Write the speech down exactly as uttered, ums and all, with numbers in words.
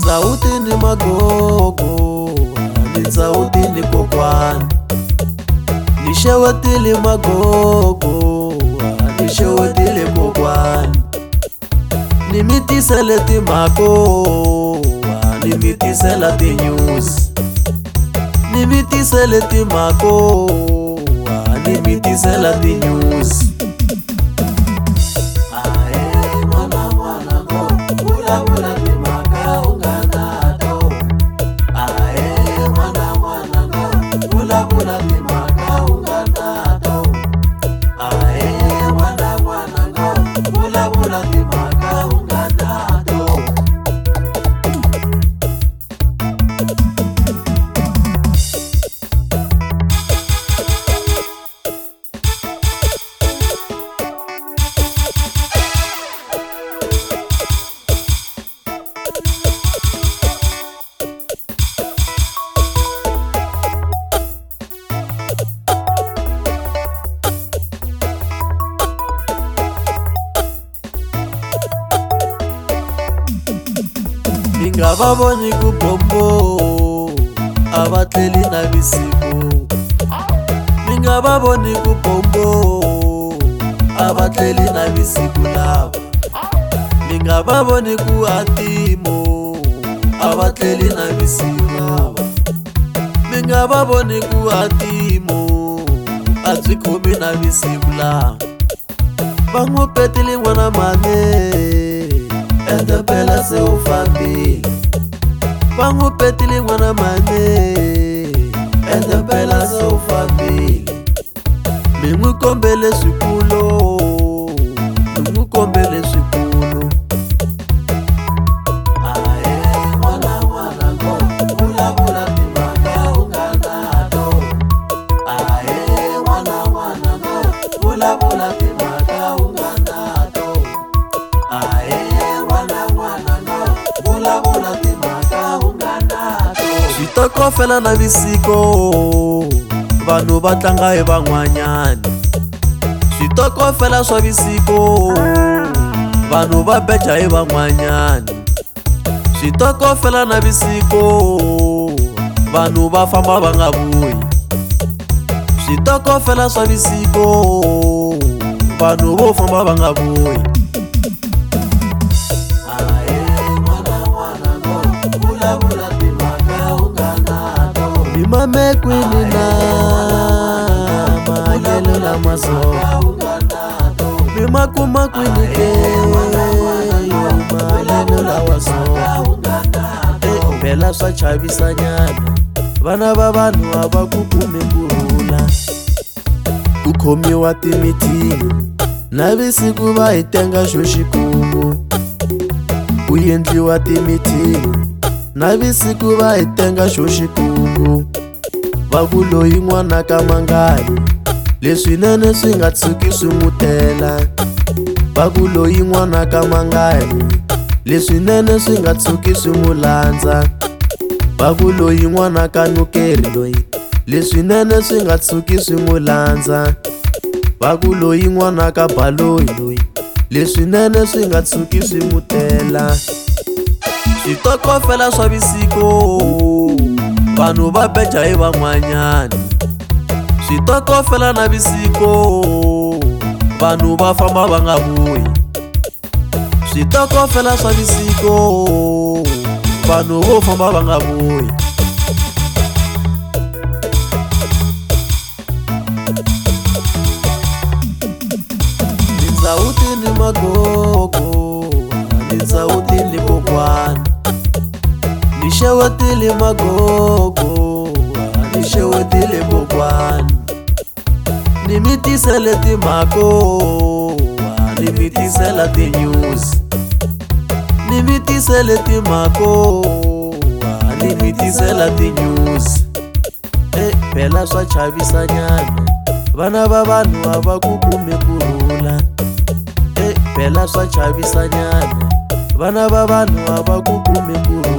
Ndzawuti ni magogo, ni ndzawuti ni kokwana. Ni xewetile magogo, ni xewetile kokwana. Ni mi tisele timhako, ni mi tisela tinews. Ni mi tisele timhako, ni mi tisela tinews. Minga baboni ku bombo, abatleli na visiku. Minga baboni ku bombo, abatleli na visiku lava. Minga baboni ku atimo, abatleli na visiku lava. Minga baboni ku atimo, atzikomi na visiku lava. Bangu petili wana mane, ende pela se ufambile. Bangu petili wana mane, ende pela se ufambile. Mingu kombele swikulo, mingu kombele swikulo. Ae mwana mwana go, bula bula timaka unganato. Ae mwana mwana go, bula bula timaka unganato. Ae switokofela na visiko, vanhu va tlanga hi van'wanyani. Switokofela swa visiko, vanhu va beja hi van'wanyani. Switokofela na visiko, vanhu va famba va nga vuyi. Switokofela swa visiko, vanhu vo famba va nga vuyi. Mame kwini na mayelo la maso. Mima kuma kwini ke mayelo la waso. Bela swa chavisa nyana, vana va vanhu ava kukume kurhula. Ku khomiwa timitini na visiku va hi tenga xo xikulu. Ku endliwa timitini na visiku va hi tenga xo xikulu. Va ku loyi n'wana ka mangani, leswinene swi nga tshuki swi n'wi tela. Va ku loyi n'wana ka mangani, leswinene swi nga tshuki swi n'wi landza. Va ku loyi n'wana ka nukeri loyi, leswinene swi nga tshuki swi n'wi landza. Va ku loyi n'wana ka baloyi loyi, leswinene swi nga tshuki swi n'wi tela. Switokofela swa visiko, vanhu va beja hi van'wanyani. Switokofela na visiko, vanhu va famba va nga vuyi. Switokofela swa visiko, vanhu vo famba va nga vuyi. Ni ndzawuti ni magogo, ni ndzawuti ni kokwana. Ni xewetile magogo, ni xewetile kokwana. Ni mi tisele timhako, ni mi tisela tinews. Ni mi tisele timhako, ni mi tisela tinews. Eh, phela swa chavisa nyana, vana va vanhu ava kukume kurhula. Eh, phela swa chavisa nyana, vana va vanhu ava kukume kurhula.